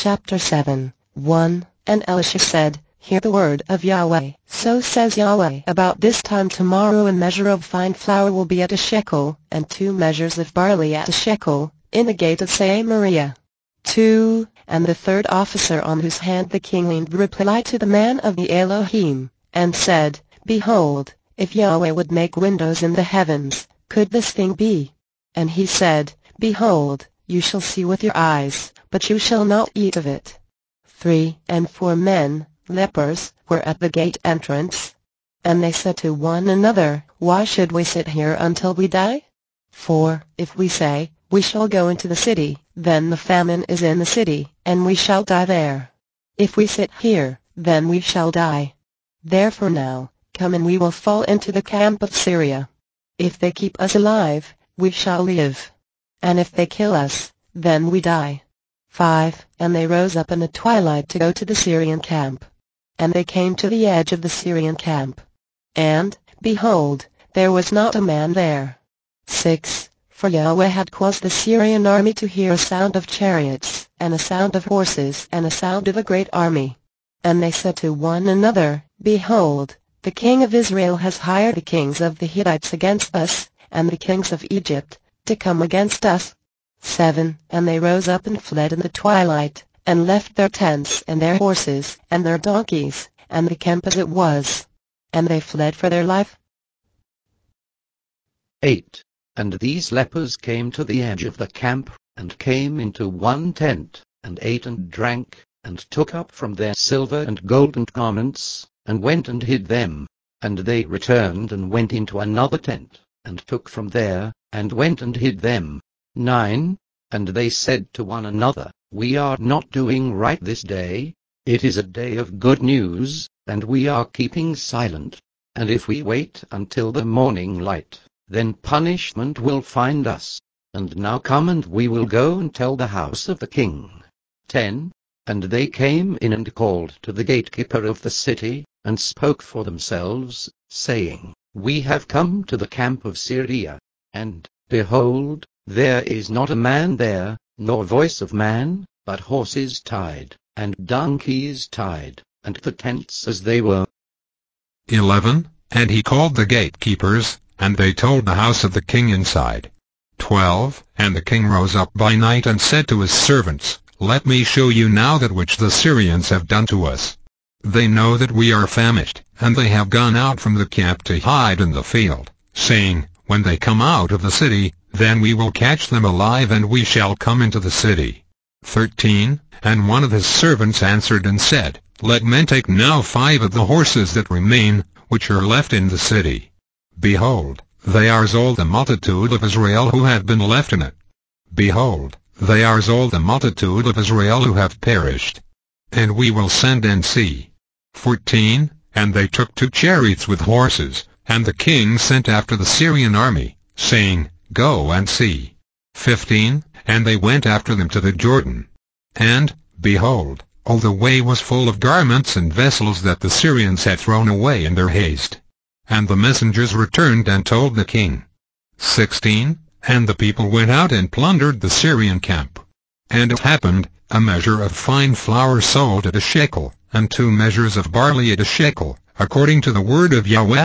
Chapter 7 1. And Elisha said, Hear the word of Yahweh. So says Yahweh, about this time tomorrow a measure of fine flour will be at a shekel, and 2 measures of barley at a shekel, in the gate of Samaria. 2. And the third officer on whose hand the king leaned replied to the man of the Elohim, and said, Behold, if Yahweh would make windows in the heavens, could this thing be? And he said, Behold, you shall see with your eyes, but you shall not eat of it. 3. And 4 men, lepers, were at the gate entrance. And they said to one another, Why should we sit here until we die? 4. If we say, We shall go into the city, then the famine is in the city, and we shall die there. If we sit here, then we shall die. Therefore now, come and we will fall into the camp of Syria. If they keep us alive, we shall live. And if they kill us, then we die. 5. And they rose up in the twilight to go to the Syrian camp. And they came to the edge of the Syrian camp. And, behold, there was not a man there. 6. For Yahweh had caused the Syrian army to hear a sound of chariots, and a sound of horses, and a sound of a great army. And they said to one another, Behold, the king of Israel has hired the kings of the Hittites against us, and the kings of Egypt, to come against us. 7. And they rose up and fled in the twilight, and left their tents and their horses and their donkeys, and the camp as it was. And they fled for their life. 8. And these lepers came to the edge of the camp, and came into one tent, and ate and drank, and took up from their silver and gold and garments, and went and hid them. And they returned and went into another tent, and took from there, and went and hid them. 9. And they said to one another, We are not doing right this day. It is a day of good news, and we are keeping silent. And if we wait until the morning light, then punishment will find us. And now come and we will go and tell the house of the king. 10. And they came in and called to the gatekeeper of the city, and spoke for themselves, saying, We have come to the camp of Syria. And, behold, there is not a man there, nor voice of man, but horses tied, and donkeys tied, and the tents as they were. 11. And he called the gatekeepers, and they told the house of the king inside. 12. And the king rose up by night and said to his servants, Let me show you now that which the Syrians have done to us. They know that we are famished, and they have gone out from the camp to hide in the field, saying, When they come out of the city, then we will catch them alive and we shall come into the city. 13. And one of his servants answered and said, Let men take now 5 of the horses that remain, which are left in the city. Behold, they are all the multitude of Israel who have been left in it. Behold, they are all the multitude of Israel who have perished. And we will send and see. 14. And they took 2 chariots with horses, and the king sent after the Syrian army, saying, Go and see. 15. And they went after them to the Jordan. And, behold, all the way was full of garments and vessels that the Syrians had thrown away in their haste. And the messengers returned and told the king. 16. And the people went out and plundered the Syrian camp. And it happened, a measure of fine flour sold at a shekel, and 2 measures of barley at a shekel, according to the word of Yahweh.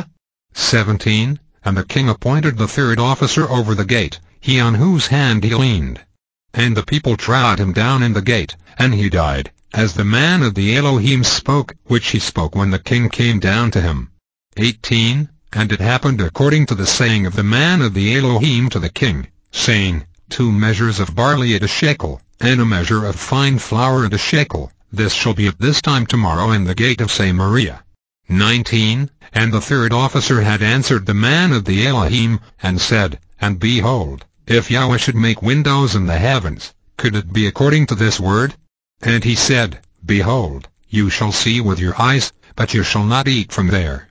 17. And the king appointed the third officer over the gate, he on whose hand he leaned. And the people trod him down in the gate, and he died, as the man of the Elohim spoke, which he spoke when the king came down to him. 18. And it happened according to the saying of the man of the Elohim to the king, saying, 2 measures of barley at a shekel, and a measure of fine flour at a shekel, this shall be at this time tomorrow in the gate of Samaria. 19. And the third officer had answered the man of the Elohim, and said, And behold, if Yahweh should make windows in the heavens, could it be according to this word? And he said, Behold, you shall see with your eyes, but you shall not eat from there.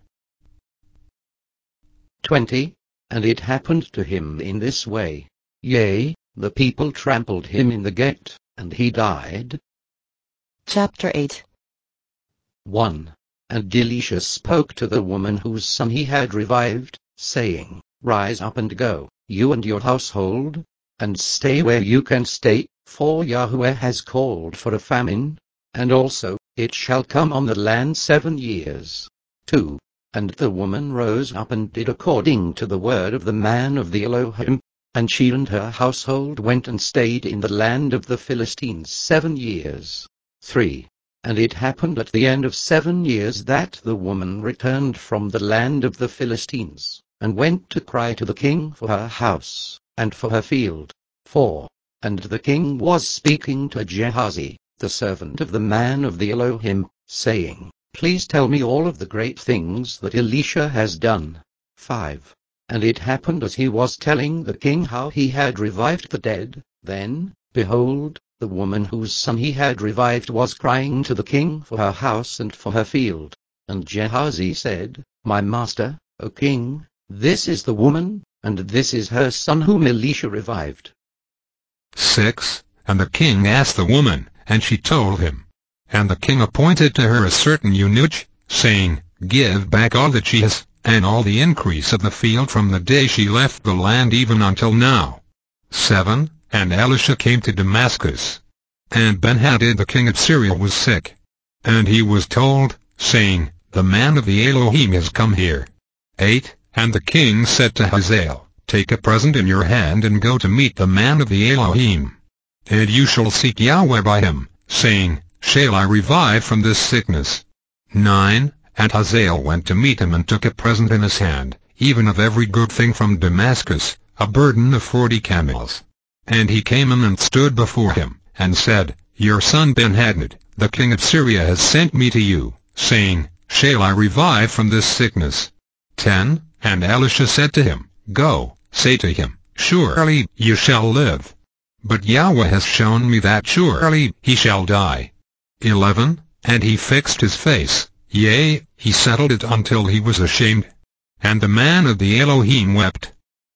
20. And it happened to him in this way. Yea, the people trampled him in the gate, and he died. Chapter 8 1. And Elisha spoke to the woman whose son he had revived, saying, Rise up and go, you and your household, and stay where you can stay, For Yahweh has called for a famine, and also it shall come on the land 7 years. 2. And the woman rose up and did according to the word of the man of the Elohim, and she and her household went and stayed in the land of the Philistines 7 years. 3. And it happened at the end of 7 years that the woman returned from the land of the Philistines, and went to cry to the king for her house, and for her field. 4. And the king was speaking to Gehazi, the servant of the man of the Elohim, saying, Please tell me all of the great things that Elisha has done. 5. And it happened as he was telling the king how he had revived the dead, then, behold, the woman whose son he had revived was crying to the king for her house and for her field. And Gehazi said, My master, O king, this is the woman, and this is her son whom Elisha revived. 6. And the king asked the woman, and she told him. And the king appointed to her a certain eunuch, saying, Give back all that she has, and all the increase of the field from the day she left the land even until now. 7. And Elisha came to Damascus. And Benhadad the king of Syria was sick. And he was told, saying, The man of the Elohim has come here. 8. And the king said to Hazael, Take a present in your hand and go to meet the man of the Elohim. And you shall seek Yahweh by him, saying, Shall I revive from this sickness? 9. And Hazael went to meet him and took a present in his hand, even of every good thing from Damascus, a burden of 40 camels. And he came in and stood before him, and said, Your son Benhadad, the king of Syria has sent me to you, saying, Shall I revive from this sickness? 10. And Elisha said to him, Go, say to him, Surely you shall live. But Yahweh has shown me that surely he shall die. 11. And he fixed his face, yea, he settled it until he was ashamed. And the man of the Elohim wept.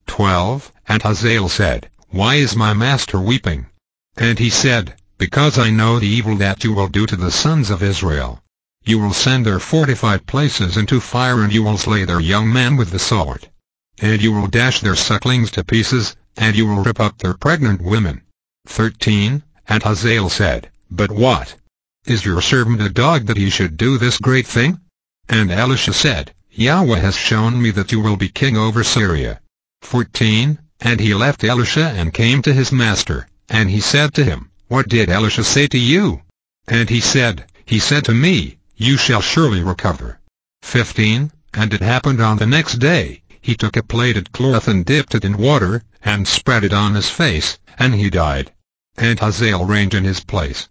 12. And Hazael said, Why is my master weeping? And he said, Because I know the evil that you will do to the sons of Israel. You will send their fortified places into fire, and you will slay their young men with the sword. And you will dash their sucklings to pieces, and you will rip up their pregnant women. 13. And Hazael said, But what? Is your servant a dog that he should do this great thing? And Elisha said, Yahweh has shown me that you will be king over Syria. 14. And he left Elisha and came to his master, and he said to him, What did Elisha say to you? And he said to me, You shall surely recover. 15. And it happened on the next day, he took a plaited cloth and dipped it in water, and spread it on his face, and he died. And Hazael reigned in his place.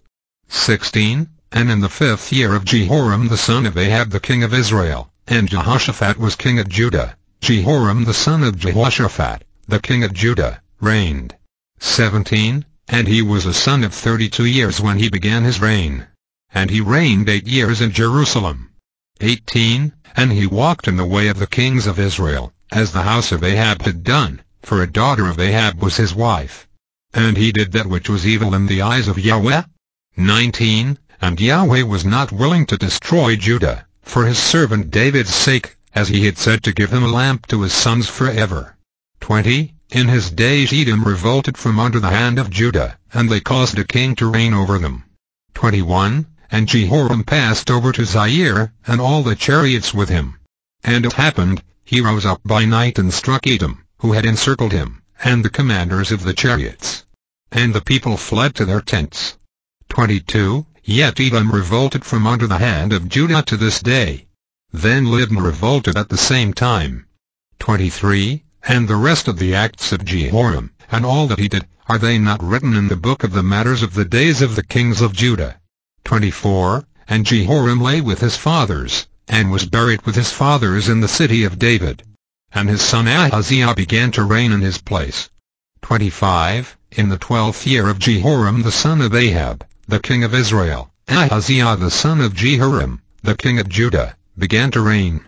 16. And in the 5th year of Jehoram the son of Ahab the king of Israel, and Jehoshaphat was king of Judah, Jehoram the son of Jehoshaphat, the king of Judah, reigned. 17. And he was a son of 32 years when he began his reign. And he reigned 8 years in Jerusalem. 18. And he walked in the way of the kings of Israel, as the house of Ahab had done, for a daughter of Ahab was his wife. And he did that which was evil in the eyes of Yahweh. 19. And Yahweh was not willing to destroy Judah, for his servant David's sake, as he had said to give him a lamp to his sons forever. 20. In his days Edom revolted from under the hand of Judah, and they caused a king to reign over them. 21. And Jehoram passed over to Zaire, and all the chariots with him. And it happened, he rose up by night and struck Edom, who had encircled him, and the commanders of the chariots. And the people fled to their tents. 22. Yet Edom revolted from under the hand of Judah to this day. Then Libnah revolted at the same time. 23. And the rest of the acts of Jehoram, and all that he did, are they not written in the book of the matters of the days of the kings of Judah? 24. And Jehoram lay with his fathers, and was buried with his fathers in the city of David. And his son Ahaziah began to reign in his place. 25. In the 12th year of Jehoram the son of Ahab, the king of Israel, Ahaziah the son of Jehoram, the king of Judah, began to reign.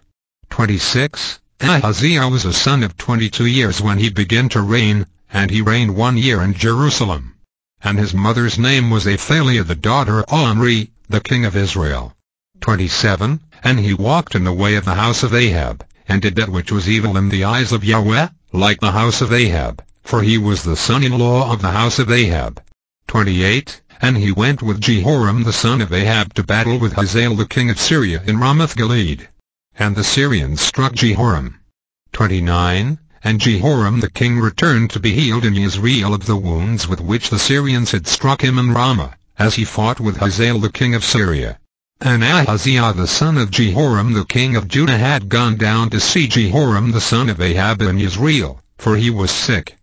26. Ahaziah was a son of 22 years when he began to reign, and he reigned 1 year in Jerusalem. And his mother's name was Athaliah the daughter of Omri, the king of Israel. 27. And he walked in the way of the house of Ahab, and did that which was evil in the eyes of Yahweh, like the house of Ahab, for he was the son-in-law of the house of Ahab. 28. And he went with Jehoram the son of Ahab to battle with Hazael the king of Syria in Ramoth-Gilead. And the Syrians struck Jehoram. 29. And Jehoram the king returned to be healed in Israel of the wounds with which the Syrians had struck him in Ramah, as he fought with Hazael the king of Syria. And Ahaziah the son of Jehoram the king of Judah had gone down to see Jehoram the son of Ahab in Israel, for he was sick.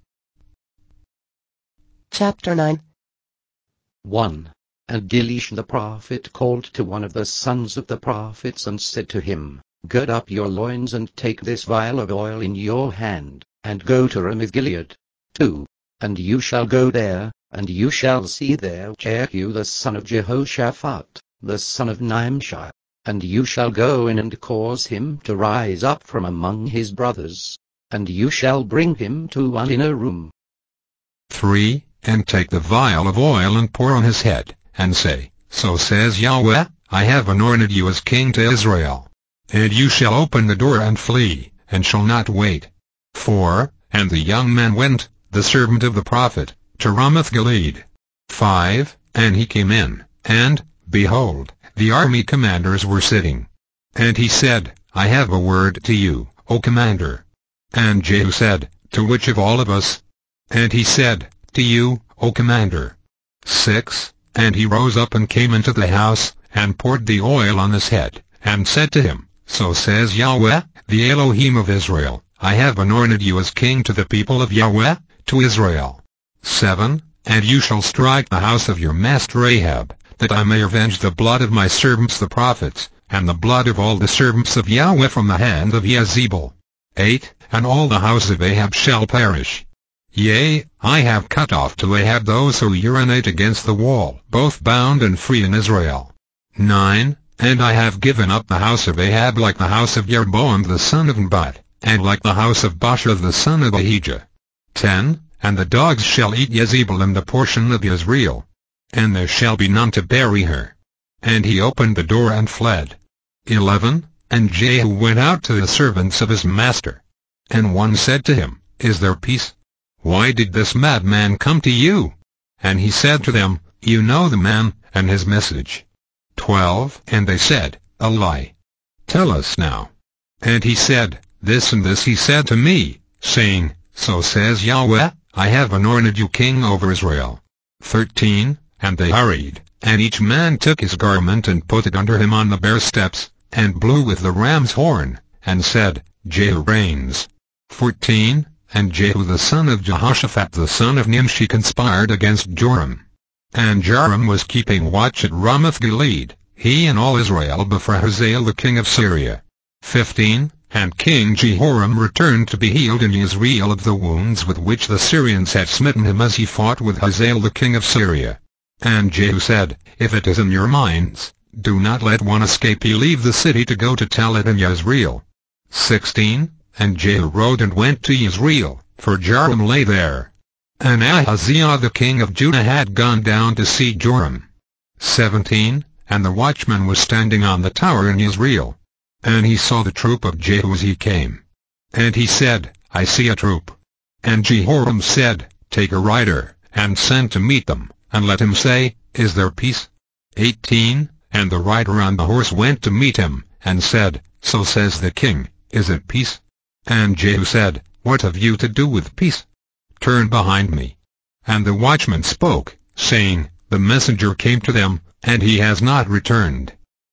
Chapter 9. 1. And Elisha the prophet called to one of the sons of the prophets and said to him, Gird up your loins and take this vial of oil in your hand, and go to Ramoth-Gilead. 2. And you shall go there, and you shall see there Jehu the son of Jehoshaphat, the son of Nimshi, and you shall go in and cause him to rise up from among his brothers, and you shall bring him to one inner room. 3. And take the vial of oil and pour on his head, and say, So says Yahweh, I have anointed you as king to Israel. And you shall open the door and flee, and shall not wait. 4. And the young man went, the servant of the prophet, to Ramoth-Gilead. 5. And he came in, and, behold, the army commanders were sitting. And he said, I have a word to you, O commander. And Jehu said, To which of all of us? And he said, To you, O commander. 6. And he rose up and came into the house, and poured the oil on his head, and said to him, So says Yahweh, the Elohim of Israel, I have anointed you as king to the people of Yahweh, to Israel. 7. And you shall strike the house of your master Ahab, that I may avenge the blood of my servants the prophets, and the blood of all the servants of Yahweh from the hand of Jezebel. 8. And all the house of Ahab shall perish. Yea, I have cut off to Ahab those who urinate against the wall, both bound and free in Israel. 9. And I have given up the house of Ahab like the house of Jeroboam the son of Nebat, and like the house of Baasha the son of Ahijah. 10. And the dogs shall eat Jezebel in the portion of Israel, and there shall be none to bury her. And he opened the door and fled. 11. And Jehu went out to the servants of his master. And one said to him, Is there peace? Why did this madman come to you? And he said to them, You know the man, and his message. 12. And they said, A lie. Tell us now. And he said, This and this he said to me, saying, So says Yahweh, I have anointed you king over Israel. 13. And they hurried, and each man took his garment and put it under him on the bare steps, and blew with the ram's horn, and said, Jehu reigns. 14. And Jehu the son of Jehoshaphat the son of Nimshi conspired against Joram. And Joram was keeping watch at Ramoth-Gilead, he and all Israel before Hazael the king of Syria. 15. And King Jehoram returned to be healed in Israel of the wounds with which the Syrians had smitten him as he fought with Hazael the king of Syria. And Jehu said, If it is in your minds, do not let one escape. He leave the city to go to tell it in Jezreel. 16. And Jehu rode and went to Jezreel, for Joram lay there. And Ahaziah the king of Judah had gone down to see Joram. 17. And the watchman was standing on the tower in Jezreel. And he saw the troop of Jehu as he came. And he said, I see a troop. And Jehoram said, Take a rider, and send to meet them, and let him say, Is there peace? 18. And the rider on the horse went to meet him, and said, So says the king, Is it peace? And Jehu said, What have you to do with peace? Turn behind me. And the watchman spoke, saying, The messenger came to them, and he has not returned.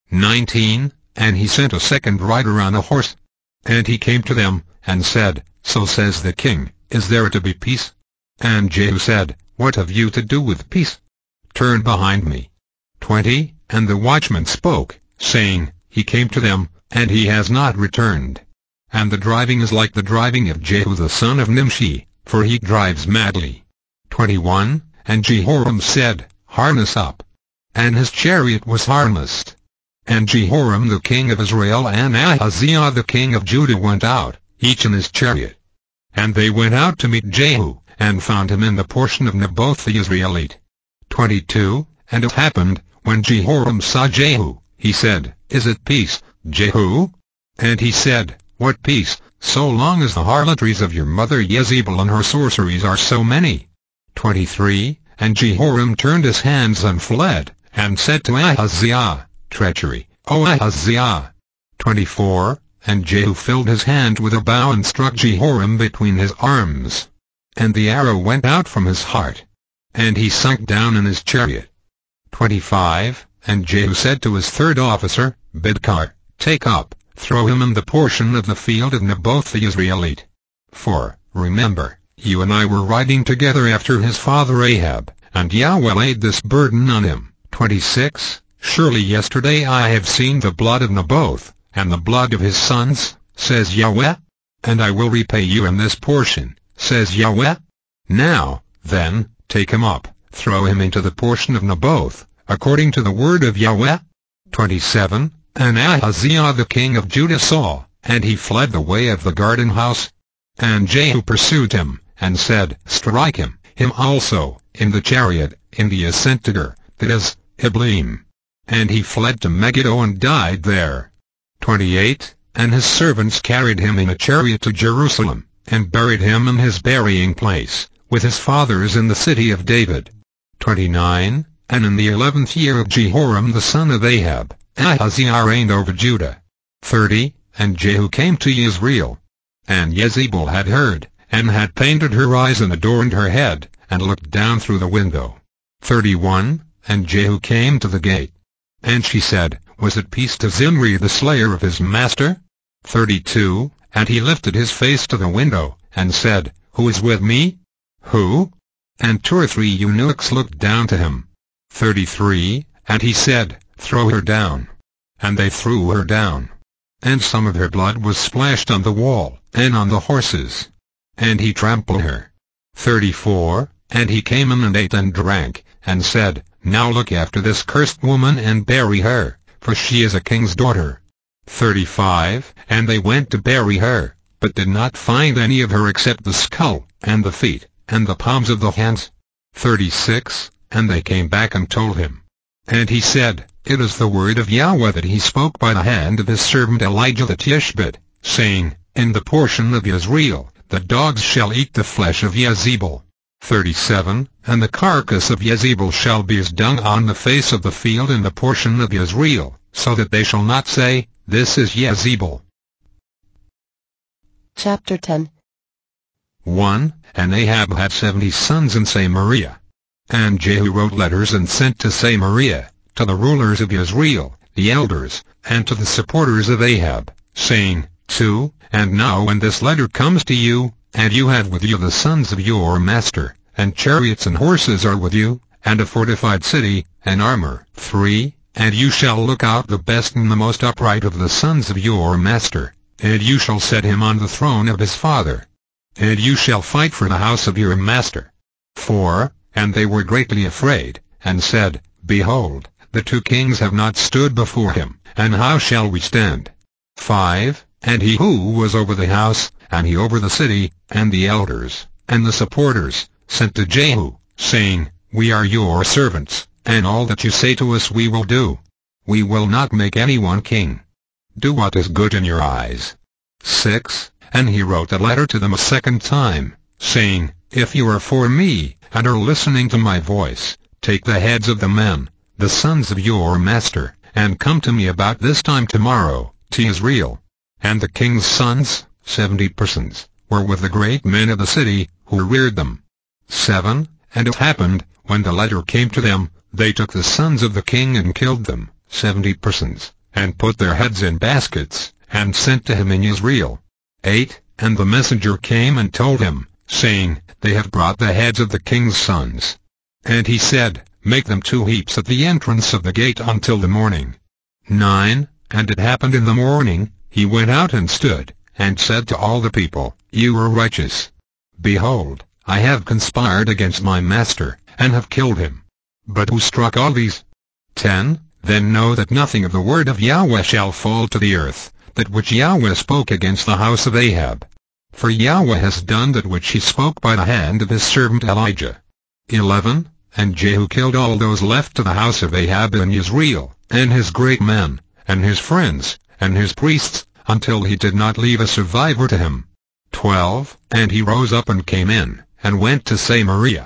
19. And he sent a second rider on a horse. And he came to them, and said, So says the king, Is there to be peace? And Jehu said, What have you to do with peace? Turn behind me. 20. And the watchman spoke, saying, He came to them, and he has not returned. And the driving is like the driving of Jehu the son of Nimshi, for he drives madly. 21. And Jehoram said, Harness up. And his chariot was harnessed. And Jehoram the king of Israel and Ahaziah the king of Judah went out, each in his chariot. And they went out to meet Jehu, and found him in the portion of Naboth the Israelite. 22. And it happened, when Jehoram saw Jehu, he said, Is it peace, Jehu? And he said, What peace, so long as the harlotries of your mother Jezebel and her sorceries are so many? 23. And Jehoram turned his hands and fled, and said to Ahaziah, Treachery, O Ahaziah. 24. And Jehu filled his hand with a bow and struck Jehoram between his arms. And the arrow went out from his heart. And he sunk down in his chariot. 25. And Jehu said to his third officer, Bidkar, take up, throw him in the portion of the field of Naboth the Israelite. For, remember, you and I were riding together after his father Ahab, and Yahweh laid this burden on him. 26. Surely yesterday I have seen the blood of Naboth, and the blood of his sons, says Yahweh. And I will repay you in this portion, says Yahweh. Now, then, take him up, throw him into the portion of Naboth, according to the word of Yahweh. 27. And Ahaziah the king of Judah saw, and he fled the way of the garden house. And Jehu pursued him, and said, Strike him also, in the chariot, in the ascent to Gur, that is, Ibleam. And he fled to Megiddo and died there. 28. And his servants carried him in a chariot to Jerusalem, and buried him in his burying place, with his fathers in the city of David. 29. And in the 11th year of Jehoram the son of Ahab, Ahaziah reigned over Judah. 30. And Jehu came to Yezreel. And Jezebel had heard, and had painted her eyes and adorned her head, and looked down through the window. 31. And Jehu came to the gate. And she said, Was it peace to Zimri the slayer of his master? 32. And he lifted his face to the window, and said, Who is with me? Who? And 2 or 3 eunuchs looked down to him. 33. And he said, Throw her down. And they threw her down. And some of her blood was splashed on the wall, and on the horses. And he trampled her. 34. And he came in and ate and drank, and said, Now look after this cursed woman and bury her, for she is a king's daughter. 35. And they went to bury her, but did not find any of her except the skull, and the feet, and the palms of the hands. 36. And they came back and told him. And he said, It is the word of Yahweh that he spoke by the hand of his servant Elijah the Tishbite, saying, In the portion of Yezreel, the dogs shall eat the flesh of Jezebel. 37. And the carcass of Jezebel shall be as dung on the face of the field in the portion of Yezreel, so that they shall not say, This is Jezebel. Chapter 10. 1. And Ahab had 70 sons in Samaria. And Jehu wrote letters and sent to Samaria, to the rulers of Israel, the elders, and to the supporters of Ahab, saying, 2. And now when this letter comes to you, and you have with you the sons of your master, and chariots and horses are with you, and a fortified city, and armor. 3. And you shall look out the best and the most upright of the sons of your master, and you shall set him on the throne of his father. And you shall fight for the house of your master. 4. And they were greatly afraid, and said, Behold, the 2 kings have not stood before him, and how shall we stand? 5. And he who was over the house, and he over the city, and the elders, and the supporters, sent to Jehu, saying, We are your servants, and all that you say to us we will do. We will not make anyone king. Do what is good in your eyes. 6. And he wrote a letter to them a second time, saying, If you are for me, and are listening to my voice, take the heads of the men, the sons of your master, and come to me about this time tomorrow, to Israel. And the king's sons, 70 persons, were with the great men of the city, who reared them. 7. And it happened, when the letter came to them, they took the sons of the king and killed them, 70 persons, and put their heads in baskets, and sent to him in Israel. 8. And the messenger came and told him, saying, They have brought the heads of the king's sons. And he said, Make them 2 heaps at the entrance of the gate until the morning. 9. And it happened in the morning, he went out and stood, and said to all the people, You are righteous. Behold, I have conspired against my master, and have killed him. But who struck all these? 10. Then know that nothing of the word of Yahweh shall fall to the earth, that which Yahweh spoke against the house of Ahab. For Yahweh has done that which he spoke by the hand of his servant Elijah. 11. And Jehu killed all those left to the house of Ahab in Yezreel, and his great men, and his friends, and his priests, until he did not leave a survivor to him. 12. And he rose up and came in, and went to Samaria.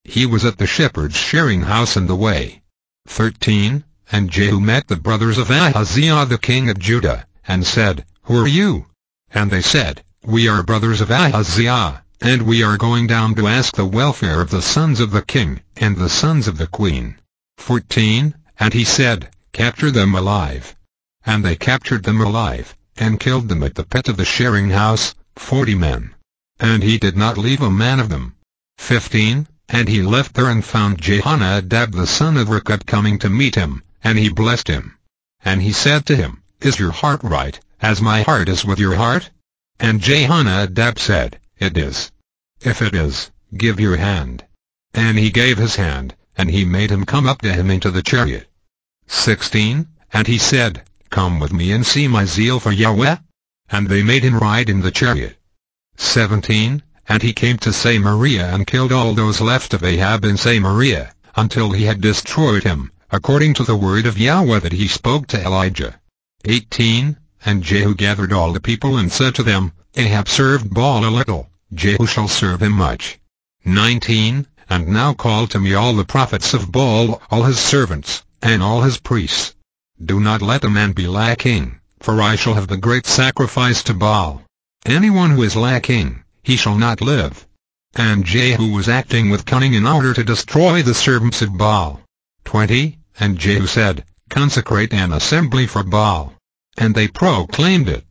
He was at the shepherd's shearing house in the way. 13. And Jehu met the brothers of Ahaziah the king of Judah, and said, Who are you? And they said, We are brothers of Ahaziah, and we are going down to ask the welfare of the sons of the king, and the sons of the queen. 14. And he said, Capture them alive. And they captured them alive, and killed them at the pit of the shearing house, 40 men. And he did not leave a man of them. 15. And he left there and found Jehonadab the son of Rechab coming to meet him, and he blessed him. And he said to him, Is your heart right, as my heart is with your heart? And Jehonadab said, It is. If it is, give your hand. And he gave his hand, and he made him come up to him into the chariot. 16. And he said, Come with me and see my zeal for Yahweh. And they made him ride in the chariot. 17. And he came to Samaria and killed all those left of Ahab in Samaria, until he had destroyed him, according to the word of Yahweh that he spoke to Elijah. 18. And Jehu gathered all the people and said to them, Ahab served Baal a little, Jehu shall serve him much. 19. And now call to me all the prophets of Baal, all his servants, and all his priests. Do not let a man be lacking, for I shall have the great sacrifice to Baal. Anyone who is lacking, he shall not live. And Jehu was acting with cunning in order to destroy the servants of Baal. 20. And Jehu said, Consecrate an assembly for Baal. And they proclaimed it.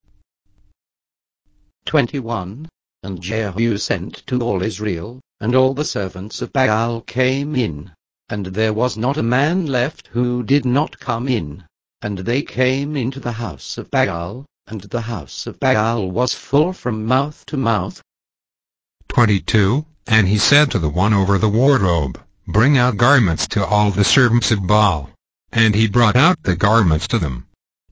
21. And Jehu sent to all Israel, and all the servants of Baal came in. And there was not a man left who did not come in. And they came into the house of Baal, and the house of Baal was full from mouth to mouth. 22. And he said to the one over the wardrobe, Bring out garments to all the servants of Baal. And he brought out the garments to them.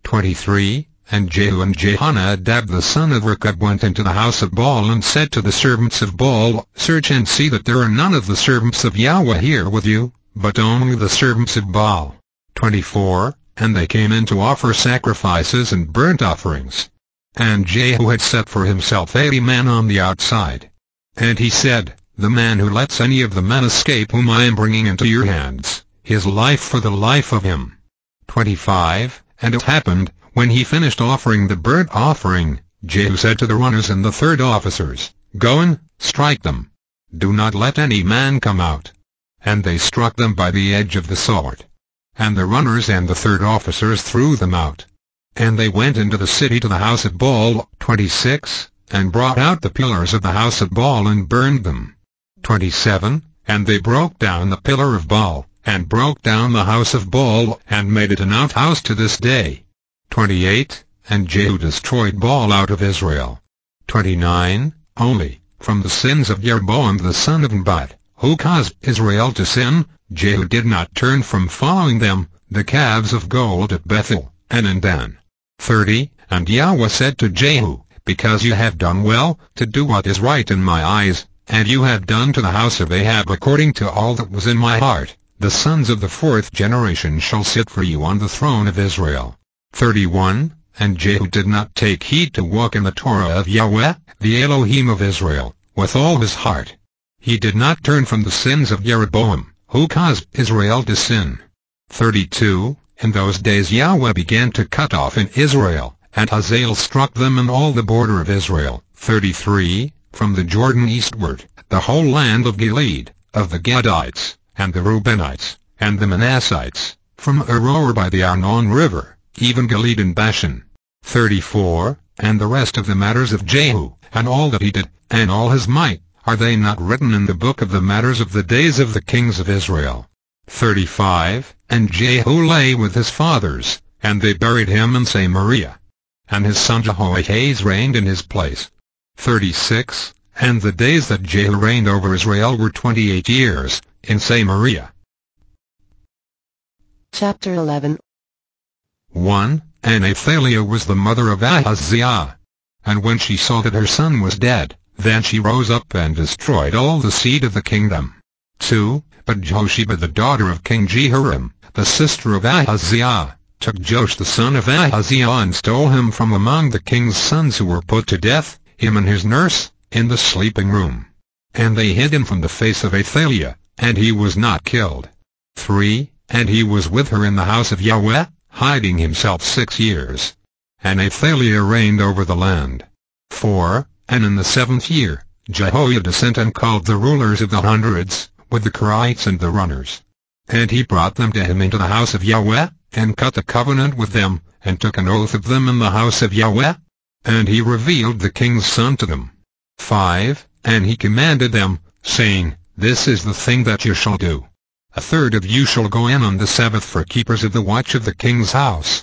23. And Jehu and Jehonadab the son of Rechab went into the house of Baal and said to the servants of Baal, Search and see that there are none of the servants of Yahweh here with you, but only the servants of Baal. 24. And they came in to offer sacrifices and burnt offerings. And Jehu had set for himself 80 men on the outside. And he said, The man who lets any of the men escape whom I am bringing into your hands, his life for the life of him. 25. And it happened, when he finished offering the burnt offering, Jehu said to the runners and the third officers, Go and strike them. Do not let any man come out. And they struck them by the edge of the sword. And the runners and the third officers threw them out. And they went into the city to the house of Baal, 26, and brought out the pillars of the house of Baal and burned them. 27. And they broke down the pillar of Baal, and broke down the house of Baal, and made it an outhouse to this day. 28. And Jehu destroyed Baal out of Israel. 29. Only, from the sins of Jeroboam the son of Nebat, who caused Israel to sin, Jehu did not turn from following them, the calves of gold at Bethel, and in Dan. 30. And Yahweh said to Jehu, Because you have done well, to do what is right in my eyes, and you have done to the house of Ahab according to all that was in my heart, the sons of the fourth generation shall sit for you on the throne of Israel. 31. And Jehu did not take heed to walk in the Torah of Yahweh, the Elohim of Israel, with all his heart. He did not turn from the sins of Jeroboam, who caused Israel to sin. 32. In those days Yahweh began to cut off in Israel, and Hazael struck them in all the border of Israel. 33. From the Jordan eastward, the whole land of Gilead, of the Gadites, and the Reubenites, and the Manassites, from Aroer by the Arnon river, even Gilead and Bashan. 34. And the rest of the matters of Jehu, and all that he did, and all his might, are they not written in the book of the matters of the days of the kings of Israel? 35. And Jehu lay with his fathers, and they buried him in Samaria. And his son Jehoahaz reigned in his place. 36. And the days that Jehu reigned over Israel were 28 years, in Samaria. Chapter 11. 1. And Athaliah was the mother of Ahaziah. And when she saw that her son was dead, then she rose up and destroyed all the seed of the kingdom. 2. But Jehosheba the daughter of King Jehoram, the sister of Ahaziah, took Joash the son of Ahaziah and stole him from among the king's sons who were put to death, him and his nurse, in the sleeping room. And they hid him from the face of Athaliah, and he was not killed. 3. And he was with her in the house of Yahweh, hiding himself 6 years. And Athaliah reigned over the land. 4. And in the 7th year, Jehoiada sent and called the rulers of the hundreds, with the Kerites and the runners. And he brought them to him into the house of Yahweh, and cut the covenant with them, and took an oath of them in the house of Yahweh. And he revealed the king's son to them. 5. And he commanded them, saying, This is the thing that you shall do. 1/3 of you shall go in on the Sabbath for keepers of the watch of the king's house.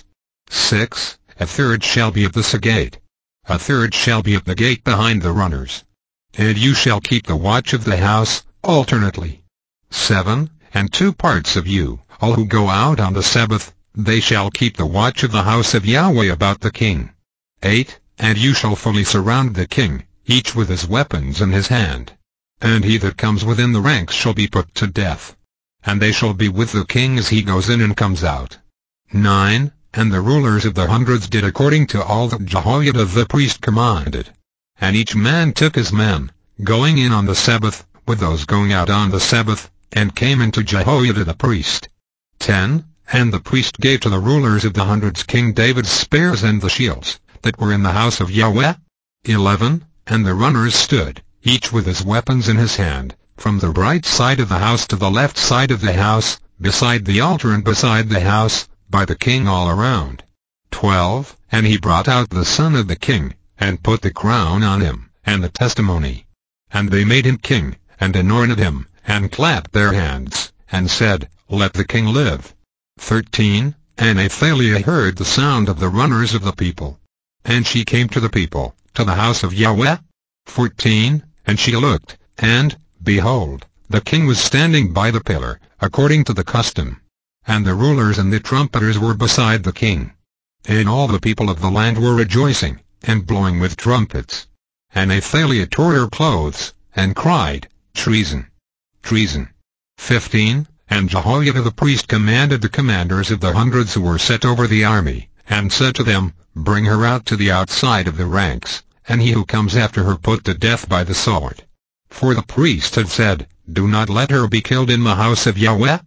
6. 1/3 shall be at the gate. 1/3 shall be at the gate behind the runners. And you shall keep the watch of the house, alternately. 7. And 2 parts of you, all who go out on the Sabbath, they shall keep the watch of the house of Yahweh about the king. 8. And you shall fully surround the king, each with his weapons in his hand. And he that comes within the ranks shall be put to death. And they shall be with the king as he goes in and comes out. 9. And the rulers of the hundreds did according to all that Jehoiada the priest commanded. And each man took his men, going in on the Sabbath, with those going out on the Sabbath, and came into Jehoiada the priest. 10. And the priest gave to the rulers of the hundreds King David's spears and the shields, that were in the house of Yahweh. 11. And the runners stood, each with his weapons in his hand, from the right side of the house to the left side of the house, beside the altar and beside the house, by the king all around. 12. And he brought out the son of the king, and put the crown on him, and the testimony. And they made him king, and anointed him, and clapped their hands, and said, Let the king live. 13. And Athaliah heard the sound of the runners of the people. And she came to the people, to the house of Yahweh. 14. And she looked, and, behold, the king was standing by the pillar, according to the custom. And the rulers and the trumpeters were beside the king. And all the people of the land were rejoicing, and blowing with trumpets. And Athaliah tore her clothes, and cried, Treason! Treason! 15. And Jehoiada the priest commanded the commanders of the hundreds who were set over the army, and said to them, Bring her out to the outside of the ranks, and he who comes after her put to death by the sword. For the priest had said, Do not let her be killed in the house of Yahweh.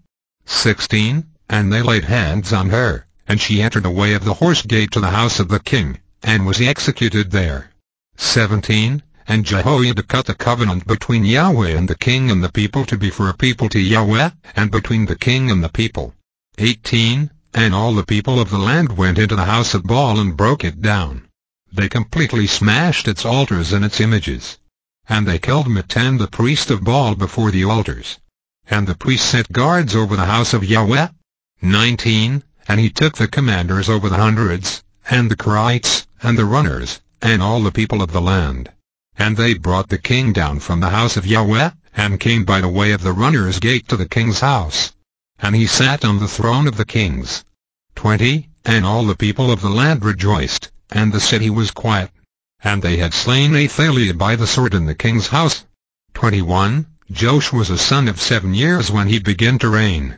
16. And they laid hands on her, and she entered the way of the horse gate to the house of the king, and was executed there. 17. And Jehoiada cut the covenant between Yahweh and the king and the people to be for a people to Yahweh, and between the king and the people. 18. And all the people of the land went into the house of Baal and broke it down. They completely smashed its altars and its images. And they killed Mattan the priest of Baal before the altars. And the priest set guards over the house of Yahweh. 19. And he took the commanders over the hundreds, and the Kerites, and the runners, and all the people of the land. And they brought the king down from the house of Yahweh, and came by the way of the runners' gate to the king's house. And he sat on the throne of the kings. 20. And all the people of the land rejoiced, and the city was quiet. And they had slain Athaliah by the sword in the king's house. 21. Joash was a son of 7 years when he began to reign.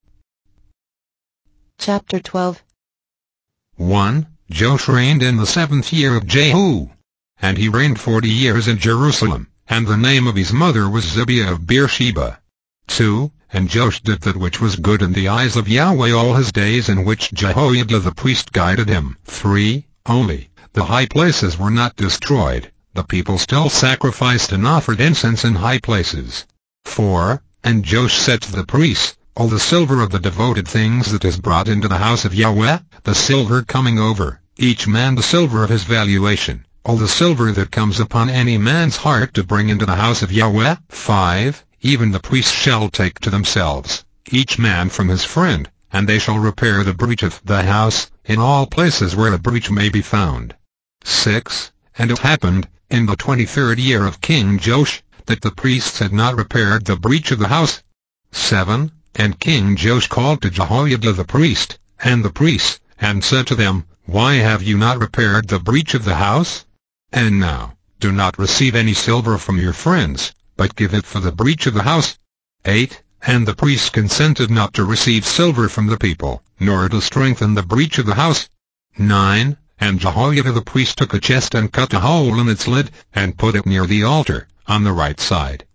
Chapter 12. 1. Joash reigned in the 7th year of Jehu. And he reigned 40 years in Jerusalem, and the name of his mother was Zibiah of Beersheba. 2. And Joash did that which was good in the eyes of Yahweh all his days, in which Jehoiada the priest guided him. 3. Only, the high places were not destroyed, the people still sacrificed and offered incense in high places. 4. And Joash said to the priests, All the silver of the devoted things that is brought into the house of Yahweh, the silver coming over, each man the silver of his valuation, all the silver that comes upon any man's heart to bring into the house of Yahweh. 5. Even the priests shall take to themselves, each man from his friend, and they shall repair the breach of the house, in all places where a breach may be found. 6. And it happened, in the 23rd year of King Joash, that the priests had not repaired the breach of the house. 7. And King Joash called to Jehoiada the priest, and the priests, and said to them, Why have you not repaired the breach of the house? And now, do not receive any silver from your friends, but give it for the breach of the house. 8. And the priests consented not to receive silver from the people, nor to strengthen the breach of the house. 9. And Jehoiada the priest took a chest and cut a hole in its lid, and put it near the altar, on the right side,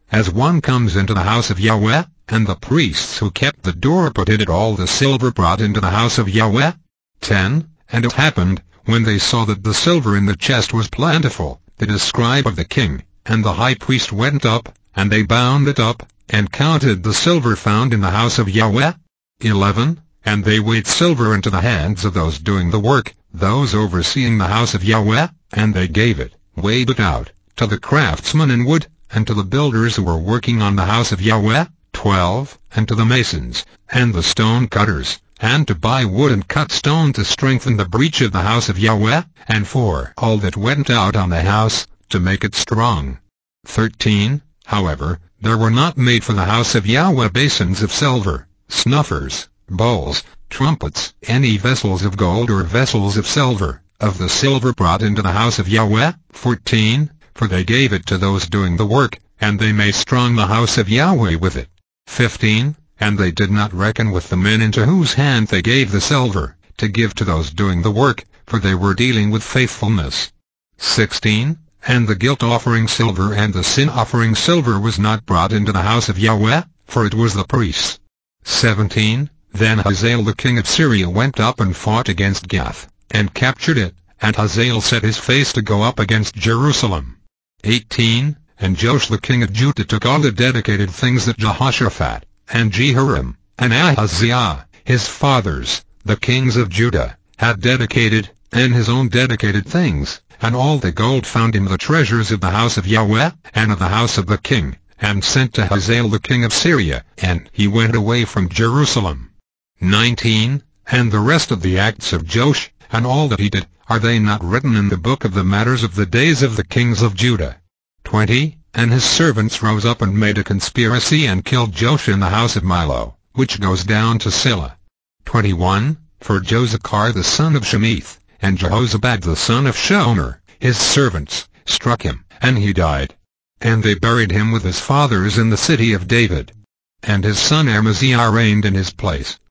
as one comes into the house of Yahweh, and the priests who kept the door put in it all the silver brought into the house of Yahweh. 10. And it happened, when they saw that the silver in the chest was plentiful, that the scribe of the king, and the high priest went up, and they bound it up, and counted the silver found in the house of Yahweh. 11. And they weighed silver into the hands of those doing the work, those overseeing the house of Yahweh, and they gave it, weighed it out, to the craftsmen in wood, and to the builders who were working on the house of Yahweh. 12. And to the masons, and the stone cutters, and to buy wood and cut stone to strengthen the breach of the house of Yahweh, and for all that went out on the house, to make it strong. 13. However, there were not made for the house of Yahweh basins of silver, snuffers, bowls, trumpets, any vessels of gold or vessels of silver, of the silver brought into the house of Yahweh. 14. For they gave it to those doing the work, and they made strong the house of Yahweh with it. 15. And they did not reckon with the men into whose hand they gave the silver, to give to those doing the work, for they were dealing with faithfulness. 16. And the guilt offering silver and the sin offering silver was not brought into the house of Yahweh, for it was the priests. 17. Then Hazael the king of Syria went up and fought against Gath, and captured it, and Hazael set his face to go up against Jerusalem. 18. And Joash the king of Judah took all the dedicated things that Jehoshaphat, and Jehoram, and Ahaziah, his fathers, the kings of Judah, had dedicated, and his own dedicated things, and all the gold found in the treasures of the house of Yahweh, and of the house of the king, and sent to Hazael the king of Syria, and he went away from Jerusalem. 19. And the rest of the acts of Joash, and all that he did, are they not written in the book of the matters of the days of the kings of Judah? 20. And his servants rose up and made a conspiracy and killed Joash in the house of Milo, which goes down to Silla. 21. For Josachar the son of Shemith, and Jehozabad the son of Shomer, his servants, struck him, and he died. And they buried him with his fathers in the city of David. And his son Amaziah reigned in his place.